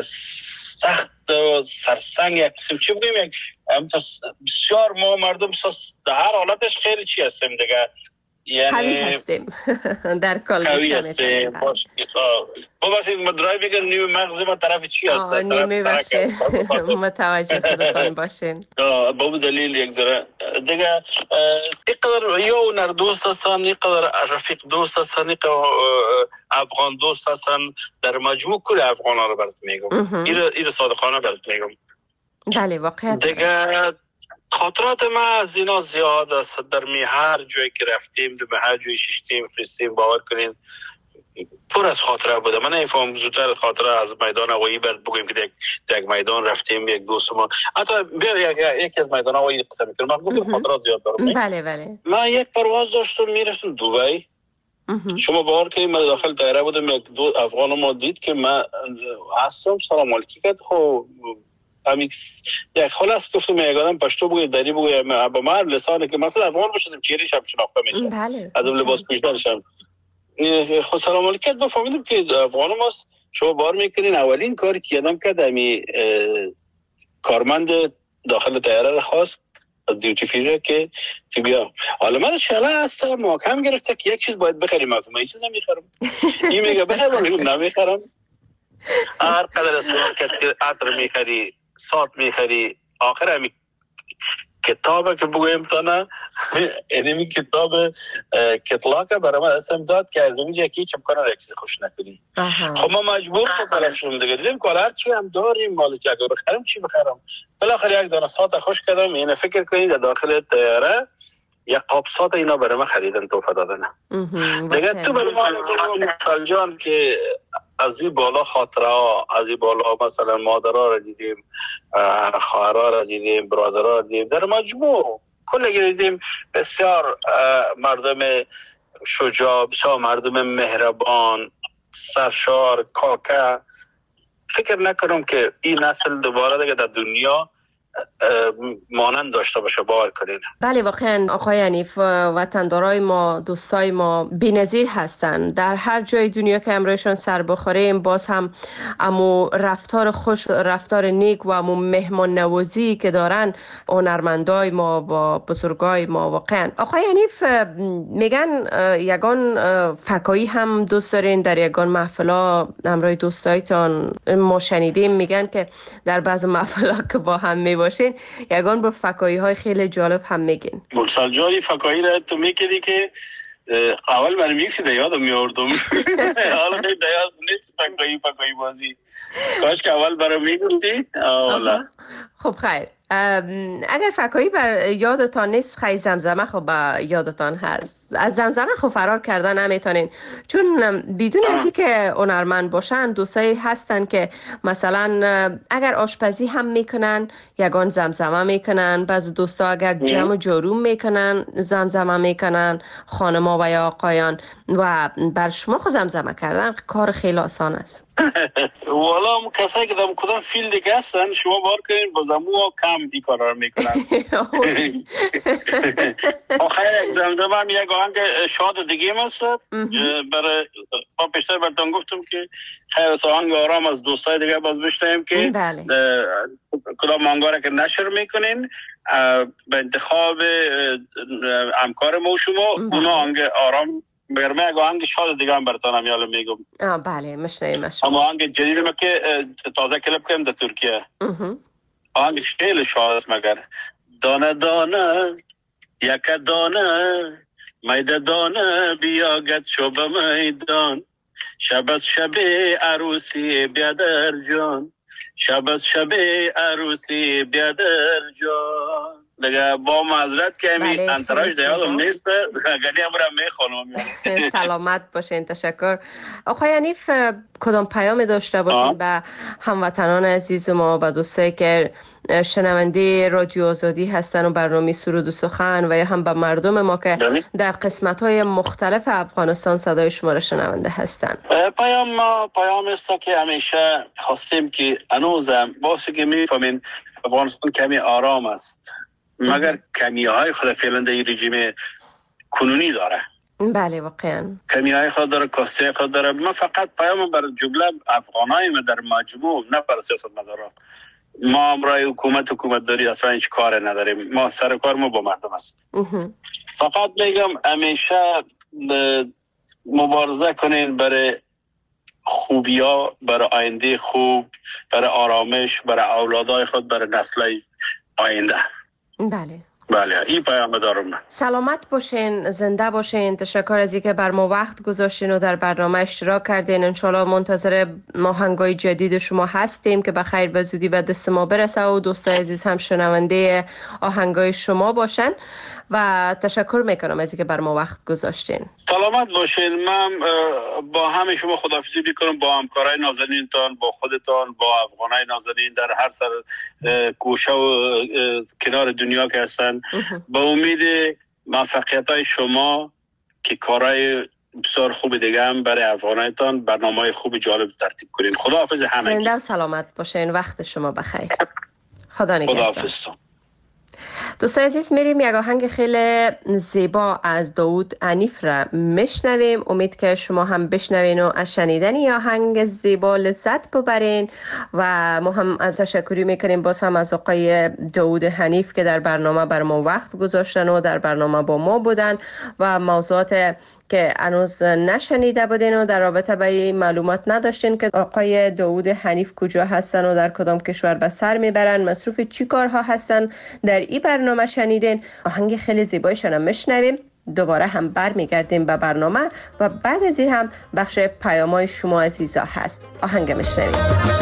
سخت و سرسنگ، یک چی بگیم، یک بسیار ما مردم در هر حالتش خیلی چی هستیم دیگه، یعنی قوی هستیم در کل قوی هستیم. ببخشید مدرای بگن نیمه مغز ما طرف چی هست؟ نیمه بخشه متوجه خودتان باشین. با دلیل یک ذره دیگه اینقدر یا هنردوست هستن، اینقدر رفیق دوست هستن، اینقدر افغان دوست هستن. در مجموع کل افغان ها رو برات میگم، این صادقانه برات میگم. بله واقعا دیگه خاطرات ما از اینا زیاد است. در هر جایی که رفتیم، در هر جایی ششتیم خریستیم، باور کنین پر از خاطره بوده. من نمیفهم زودتر خاطره از میدان هوایی برد بگویم که یک میدان رفتیم، یک دوست ما حتی بیا یکی از میدان هوایی قصه میکنم. من گفتم خاطرات زیاد دارم. بله من یک پرواز داشتم میرفتم دبی. شما باور کنید من داخل طیاره بودم، یک دو افغان ما دید که من هستم، سلام علیکم کرد. خب یک خلاص گفتم یک آدم پشتو بگوی دری بگوی با من لسانه که مثلا افغان باشم چهرهش هم شناخته میشه. بله. ادم لباس پوشیدنشم خود سلام علیکم کرد. فهمیدم که افغان ماست. شما باور میکنین اولین کاری که آدم کرد امی کارمند داخل طیاره رو خواست از دیوتی فری که بیا حالا من شغله هستم محکم گرفته که یک چیز باید بخریم. من هیچ چیز نمیخرم. این میگه بخرم، میگم نمیخرم. هر قدر اسمار کرد که عطر میخری، سات میخری، آخر همی کتابه که بگویم تا نه اینمی کتاب کتلاکه برای من اسم داد که از اونجا یکی چم کنه یک چیز خوش نکنی. خب ما مجبور بکنم شدیم دیگه. دیدیم که هر چی هم داریم مالی که اگر بخرم چی بخرم. بالاخره یک دانه سات خوش کردم. اینه فکر کنید در داخل طیاره یک قاب سات اینا برای من خریدن، توفه دادن. دیگه تو برای ما مثال جان که از این بالا خاطره ها، از این بالا مثلا مادرها را دیدیم، خواهرها را دیدیم، برادرها را دیدیم، در مجموع کل دیدیم بسیار مردم شجاع، بسیار مردم مهربان، سرشار، کاکه. فکر نکنم که این نسل دوباره دیگه در دنیا مانند داشته باشه، باور کنین. بله واقعا آقای حنیف، وطندارای ما، دوستای ما بی‌نظیر هستند. در هر جای دنیا که امروزشون سر بخوریم باز هم امو رفتار خوش، رفتار نیک و امو مهمان نوازی که دارن هنرمندای ما و بزرگای ما. واقعا آقای حنیف میگن یگان فکایی هم دوست دارین، در یگان محفلا امروز دوستایتان ما شنیدیم میگن که در بعض محفلا که با هم باشین یگان با فکایی های خیلی جالب هم میگین. مرسل جانی فکایی را تو میکنی که اول من میگفتی یادم میاردم. حالا خیلی یاد نیست فکایی بازی. کاش که اول برای میگفتی. خب خیر، اگر فکایی بر یادتان نیست، خیلی زمزمه خب با یادتان هست. از زمزمه خب فرار کردن نمیتونین، چون بدون از اینکه هنرمند باشن دوستایی هستن که مثلا اگر آشپزی هم میکنن یگان زمزمه میکنن. بعضی دوستا اگر جمع و جارو میکنن زمزمه میکنن، خانما و یا آقایان. و بر شما خود زمزمه کردن کار خیلی آسان است. والا کسایی که در کدام فیلد دیگه هستن شما بار کنین با زمو کم این کارا رو میکنن. آخر یک زمزمه هم یک آهنگ شاد دیگه هست. برای ما پیشتر براتون گفتم که خیر از آهنگ آرام از دوستای دیگه باز بشنویم که کدام آهنگا که نشر میکنین به انتخاب همکار ما و شما. اونا آهنگ آرام برمه اگه آهنگ شاد دیگه هم براتون هم یالم میگم. بله مشنویم. اما آهنگ جدید ما که تازه کلپ کردیم در ترکیه. آهنگش خیلی شاعر مگر دانه دانه یک دانه میده دانه بیا گد شو به میدان شب از شب عروسی بیادر جان شب از شب عروسی بیادر جان دیگه با معذرت که همی انتراج دیالم نیست گلی همرا میخونم. سلامت باشین. تشکر. آقای حنیف کدام پیام داشته باشین به هموطنان عزیز ما و دوستایی که شنونده رادیو آزادی هستن و برنامه سرود و سخن و یا هم به مردم ما که در قسمت‌های مختلف افغانستان صدای شما را شنونده هستن؟ پیام است که همیشه خواستیم که هنوزم باشه که میفهمین افغانستان کمی آرام است مگر کمی‌های خود فعلا در رژیم کنونی داره. بله واقعا کمی‌های خود داره، کاسته خود داره. من فقط پیام بر جمله افغانای ما در مجموع، نه بر سیاستمداران. ما امرای حکومت داری اصلا هیچ کار نداریم. ما سر کار ما با مردم است. فقط میگم همیشه مبارزه کنین برای خوبیا، برای آینده خوب، برای آرامش، برای اولادای خود، برای نسل آینده. بله این پیام دارم من. سلامت باشین، زنده باشین. تشکر از اینکه بر ما وقت گذاشتین و در برنامه اشتراک کردین. انشالله منتظر آهنگای جدید شما هستیم که بخیر و زودی به دست ما برسه و دوستای عزیز هم شنونده آهنگای شما باشن و تشکر میکنم از اینکه بر ما وقت گذاشتین. سلامت باشین. من با همه شما خداحافظی میکنم، با همکارای نازنینتان، با خودتان، با افغانای نازنین در هر سر گوشه و کنار دنیا که هستن. با امید موفقیت‌های شما که کارهای بسیار خوب دیگه هم برای افغانایتان برنامه‌های خوب جالب ترتیب کنین. خداحافظ همگی. زنده و سلامت باشین. وقت شما بخیر. خدا نگهدار. خداحافظ. دوستان عزیز میریم یک آهنگ خیلی زیبا از داوود حنیف را میشنویم. امید که شما هم بشنوین و از شنیدن این آهنگ زیبا لذت ببرین و ما هم از تشکری میکنیم باز هم از آقای داوود حنیف که در برنامه بر ما وقت گذاشتن و در برنامه با ما بودن و موضوعات که هنوز نشنیده بودین و در رابطه با این معلومات نداشتین که آقای داوود حنیف کجا هستن و در کدام کشور به سر میبرن، مصروف چی کارها هستن، در این برنامه شنیدین. آهنگ خیلی زیبایشون هم میشنویم. دوباره هم برمیگردیم به برنامه و بعد از این هم بخش پیام‌های شما عزیزا هست. آهنگ میشنویم.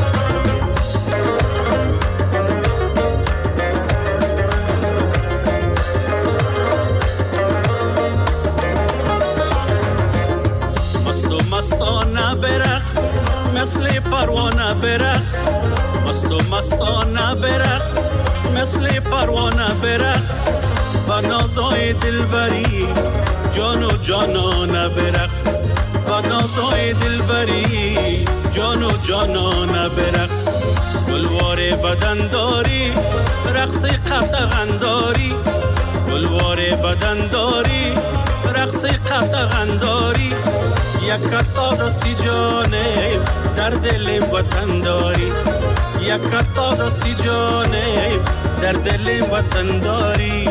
مستانه برقص مثل پروانه برقص مست و مستانه برقص مثل پروانه برقص و نازای دلبری جان و جانانه برقص و نازای دلبری جان و جانانه برقص گلوار بدن داری رقص قطغن داری گلوار بدن داری رقص قطغن داری یک تا سی جانه در دل وطن داری یک تا سی جانه در دل وطن داری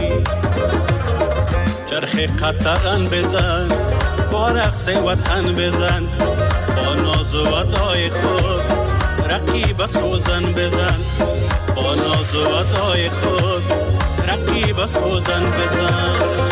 چرخ قطغن بزن با رقص وطن بزن با ناز و ادای خود رقیب سوزن بزن با ناز و ادای خود رقیب سوزن بزن.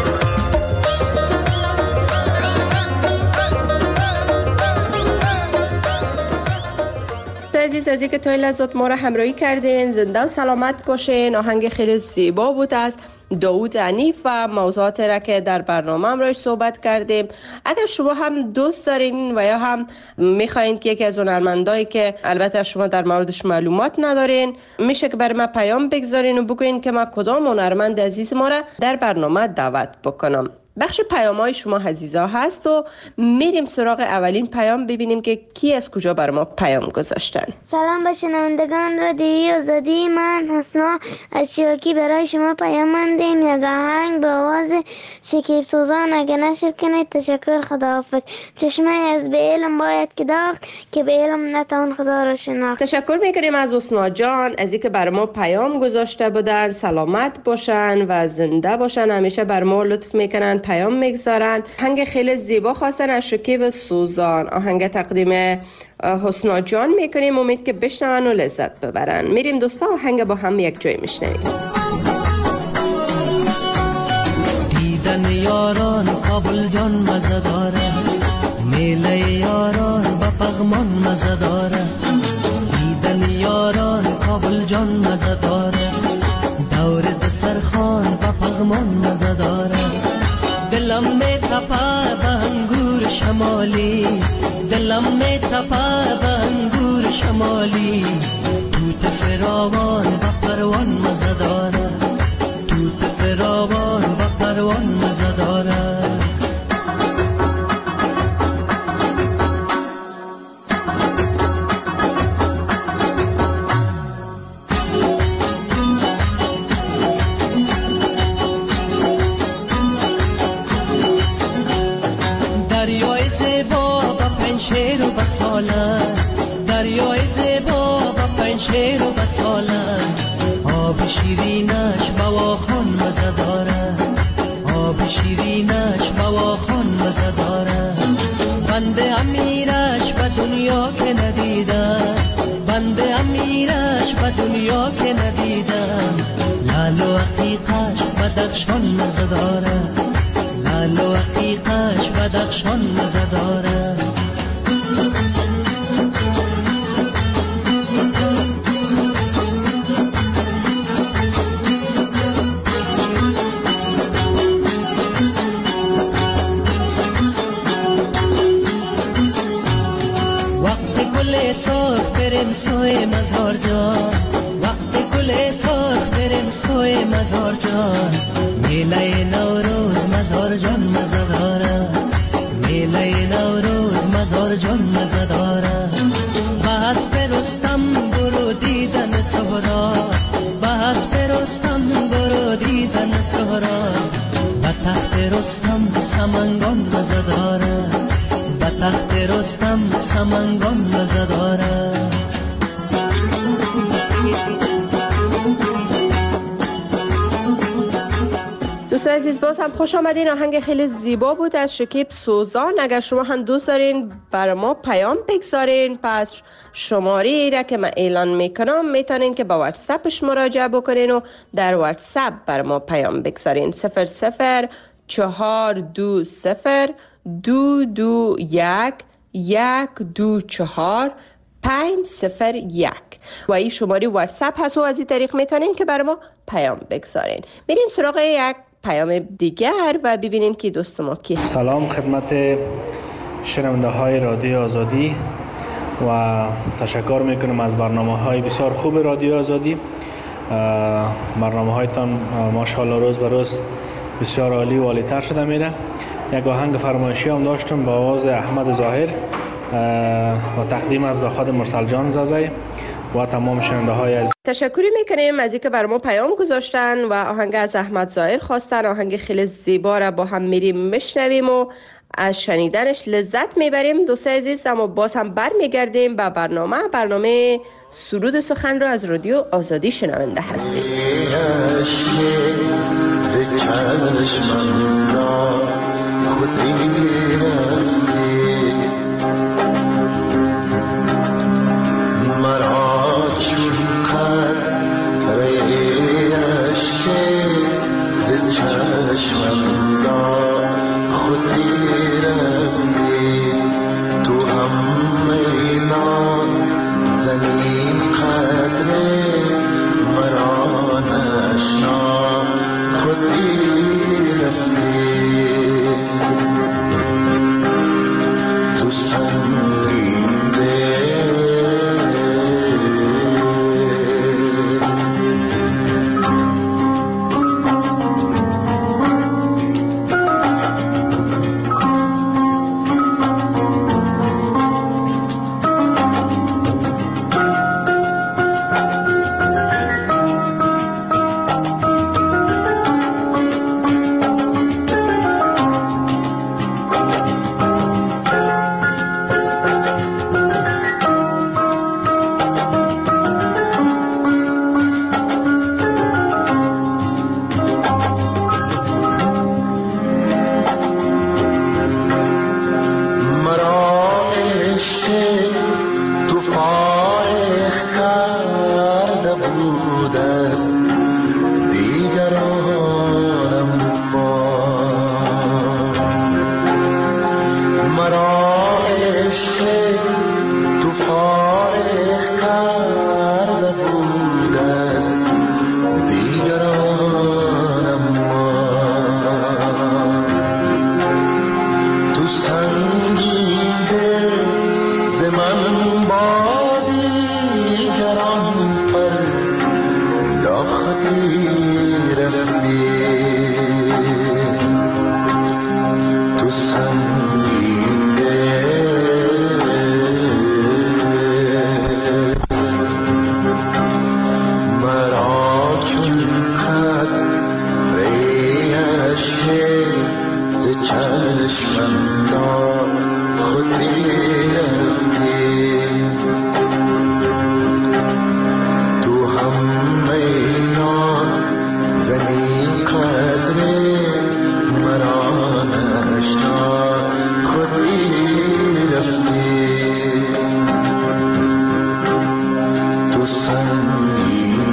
عزیز از اینکه تا این لحظات ما را همراهی کردین. زنده و سلامت باشین. آهنگ خیلی زیبا بود از داوود حنیف و موضوعات را که در برنامه هم روش صحبت کردیم. اگر شما هم دوست دارین و یا هم میخواین که یکی از هنرمندایی که البته شما در موردش معلومات ندارین میشه که برای ما پیام بگذارین و بگوین که ما کدام هنرمند عزیز ما را در برنامه دعوت بکنم. بخش پیام‌های شما عزیزا هست و میریم سراغ اولین پیام ببینیم که کی از کجا بر ما پیام گذاشتن. سلام به شنوندگان رادیو آزادی، من حسنا از شیواکی برای شما پیام مندیم. یک آهنگ با آواز شکیب سوزان اگه نشر کنید. تشکر. خداحافظ. چشمه از به علم باید که داخت که به علم نتوان خدا را شناخت. تشکر میکنیم از حسنا جان از اینکه بر ما پیام گذاشته بودن. سلامت باشن و زنده باشن. همیشه بر ما لطف میکنن، پیام میگذارن. آهنگ خیلی زیبا خواستن از شکیب سوزان. آهنگ تقدیم حسنا جان میکنیم، امید که بشنون و لذت ببرن. میریم دوستا آهنگ با هم یک جای میشنویم. دیدن یاران کابل جان مزه داره، میله یاران با پغمان مزه داره. دیدن یاران کابل جان مزه داره، دور دسرخان با پغمان مزه داره. دلم می تپه به انگور شمالی، دلم می تپه به انگور شمالی. توت فراوان با پروان مزه داره، توت فراوان با پروان مزه داره. دریای زیبا با پنشیر و بساله، دریای زیبا با پنشیر و بساله. آب شیرینش بواخان مزه داره، آب شیرینش بواخان مزه داره. بنده امیرش به دنیا که ندیده، بنده امیرش به دنیا که ندیده. لال و عقیقش بدخشان مزه داره، لال و عقیقش بدخشان مزه داره. وقتی گل سرخ بریم سوی مزار جان، وقتی گل سرخ بریم سوی مزار جان. میله نوروز مزار جان مزه داره، میله نوروز مزار جان مزه داره. بحث برستم برو دیدن سهرا، بحث برستم برو دیدن سهرا. به تخت رستم سمنگان مزه داره، به تخت رستم سمنگان مزه داره. دوستان عزیز باز هم خوش آمدین. آهنگ خیلی زیبا بود از شکیب سوزان. اگر شما هم دوست دارین بر ما پیام بگذارین، پس شماره را که من اعلان میکنم میتونین که با واتساپش مراجعه بکنین و در واتساپ بر ما پیام بگذارین. 0020221 و این شماره واتساپ هست و از این طریق میتونین که بر ما پیام بگذارین. بریم سراغ یک پیام دیگر و ببینیم که دوست ما کی هست. سلام خدمت شنونده های رادیو آزادی و تشکر میکنم از برنامه های بسیار خوب رادیو آزادی. برنامه هایتان ماشاءالله روز به روز بسیار عالی و عالی تر شده میره. یک آهنگ فرمایشی هم داشتم با آواز احمد ظاهر و تقدیم از به خود مرسل جان زازی و تمام شنونده های از. تشکری میکنیم از اینکه بر ما پیام گذاشتن و آهنگ از احمد ظاهر خواستن. آهنگ خیلی زیبا را با هم میریم میشنویم و از شنیدنش لذت میبریم. دوست عزیز، اما باز هم برمیگردیم به برنامه سرود و سخن را از رادیو آزادی شنونده هستید. نبود از دیگرانم مرا عشق تو فارغ کرده بود از دیگرانم تو سنگین دل ز من با دیگران پر داختی رفتی تو سنگین دل مرا چون قدر عشق ز چشمم داختی رفتی تو هم میدان زمین قدر مرا نشنا خودی رفتی تو سنگین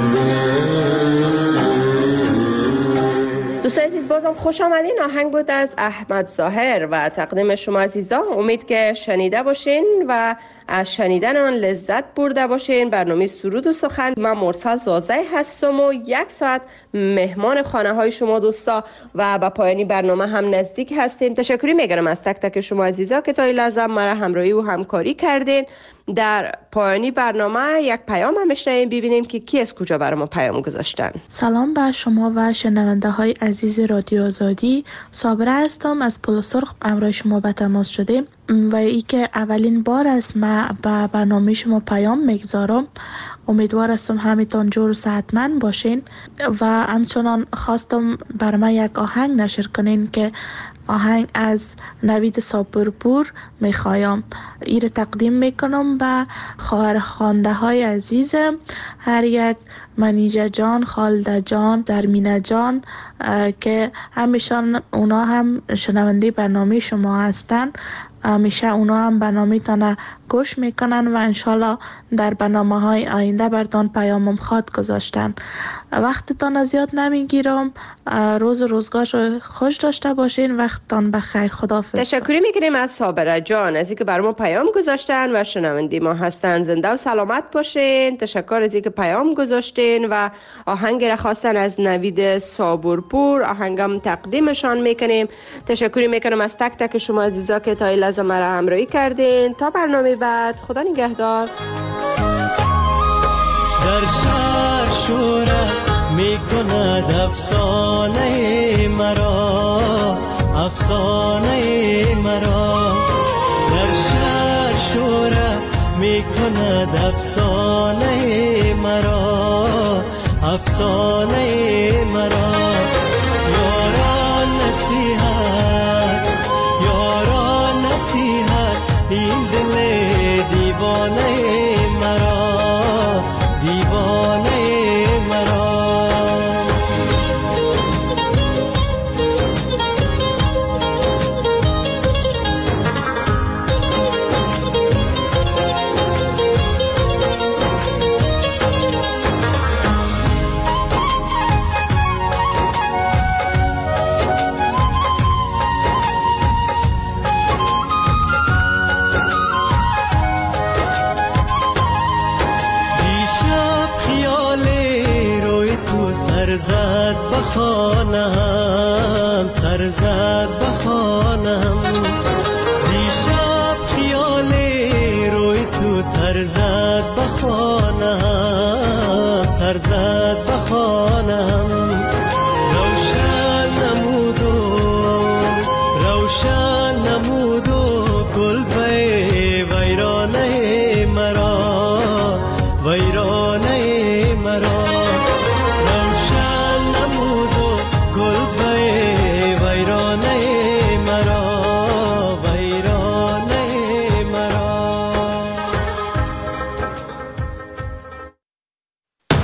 دوستان عزیز بازم خوش آمدین. آهنگ بود از احمد ظاهر و تقدیم شما عزیزان. امید که شنیده باشین و از شنیدن آن لذت برده باشین. برنامه سرود و سخن، من مرسل زازه هستم و 1 ساعت مهمان خانه های شما دوستا و به پایانی برنامه هم نزدیک هستیم. تشکری میگم از تک تک شما عزیزا که تا این لحظه مرا همراهی و همکاری کردین. در پایانی برنامه یک پیام هم میشنویم، ببینیم که کی از کجا برای ما پیام گذاشتن. سلام به شما و شنونده های عزیز رادیو آزادی. صابره هستم از پل سرخ، همراه شما به تماس شدیم و ای که اولین بار است ما به برنامه شما پیام میگذارم. امیدوار هستم همیتون جور و صحتمند باشین و همچنان خواستم بر ما یک آهنگ نشر کنین که آهنگ از نوید صابرپور میخوایم. ایره تقدیم میکنم به خواهر خوانده های عزیزم، هر یک منیجه جان، خالده جان، درمینه جان که همیشان اونا هم شنونده برنامه شما هستن. همیشه اونا هم برنامه تانه گوش میکنن و انشالله در برنامه های آینده بردان پیامم خواد گذاشتن. وقتتان زیاد نمیگیرم. روز و روزگار خوش داشته باشین. وقتتان بخیر. خداحافظ. تشکری میکنیم از صابره جان از اینکه برام پیام گذاشتن و شنونده ما هستن. زنده و سلامت باشین. تشکر از اینکه پیام گذاشتین و آهنگ را خواستن از نوید صابرپور. آهنگم تقدیمشان میکنیم. تشکری میکنم از تک تک شما عزیزا که تا این لحظه مرا همراهی کردین. تا برنامه بعد، خدا نگهدار. در شهر شوره میکند افسانه مرا، افسانه مرا. در شهر شوره میکند افسانه مرا، افسانه مرا. یاران نصیحت، یاران نصیحت، این دل دیوانه مرا، دیوانه مرا. سرزد بخانم، سرزد بخانم. دیشب خیال روی تو سرزد بخانم، سرزد بخانم. روشن نمودو، روشن نمودو کلبه ویرانه مرا، ویرانه مرا.